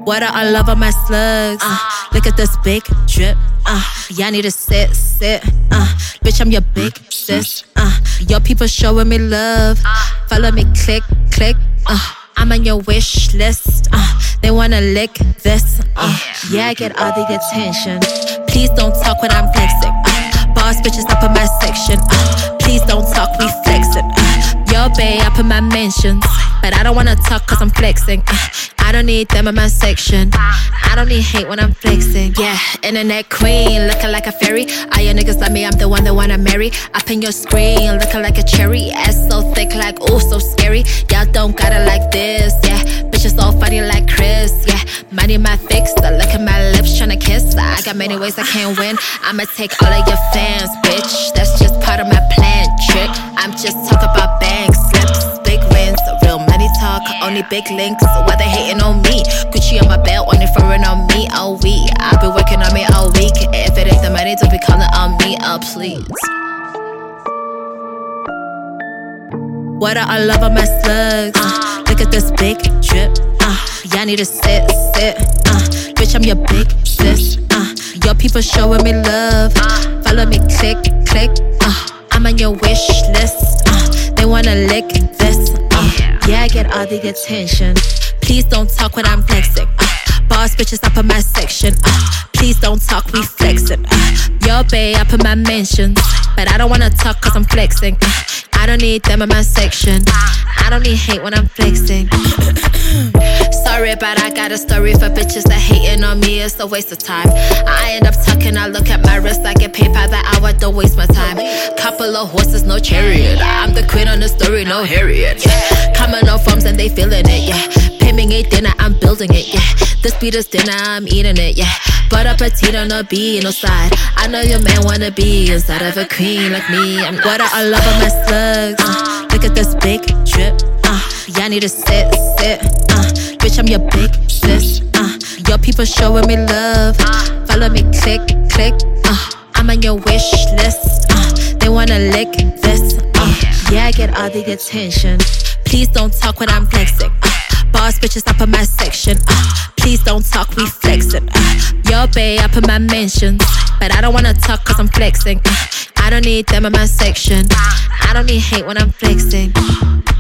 Water all over my slugs. Look at this big drip. Y'all need to sit. Bitch, I'm your big sis. Your people showing me love. Follow me, click. I'm on your wish list. They wanna lick this. Yeah, I get all the attention. Please don't talk when I'm flexing. Boss bitches up in my section. Please don't talk, we flexing. Your bae up in my mentions. But I don't wanna talk cause I'm flexing. I don't need them in my section. I don't need hate when I'm flexing. Yeah, internet queen, looking like a fairy. All your niggas love me, I'm the one they wanna marry. Up in your screen, looking like a cherry. Ass so thick like, ooh, so scary. Y'all don't got it like this, yeah. Bitches so funny like Chris, yeah. Money my fix, look at my lips tryna kiss. I got many ways I can't win. I'ma take all of your fans, bitch. That's just part of my plan, trick. I'm just talking about bank slips, big wins, real money talk, only big links. Why they hating on me? Gucci on my belt, only foreign on me, oh we. I've been working on me all week. If it ain't the money, don't be calling on me, oh please. Water all over my slugs. Look at this big drip. Y'all need to sit. Bitch, I'm your big sis. Your people showing me love. Follow me, click. I'm on your wish list. They wanna lick this. Yeah, I get all the attention. Please don't talk when I'm flexing. Boss bitches up in my section. Please don't talk, we flexing. Your bae up in my mentions. But I don't wanna talk cause I'm flexing. I don't need them in my section. I don't need hate when I'm flexing. Sorry, but I got a story for bitches that hating on me. It's a waste of time. I end up talking, I look at my wrist. I get paid by the hour, don't waste my time. Couple of horses, no chariot. I'm the queen on the story, no Harriet. Coming on forms and they feeling it, yeah. Pay me a dinner, I'm building it, yeah. This beat is dinner, I'm eating it, yeah. But a petite on the beat, no side. I know your man wanna be inside of a queen like me. I'm water all over my slugs. Look at this big drip. Y'all need to sit. Bitch, I'm your big sis. Your people showing me love. Follow me, click. I'm on your wish list. They wanna lick this. Yeah, I get all the attention. Please don't talk when I'm flexing. Boss bitches up in my section. Please don't talk, we flexing. Your bae up in my mentions. But I don't wanna talk cause I'm flexing. I don't need them in my section. I don't need hate when I'm flexing.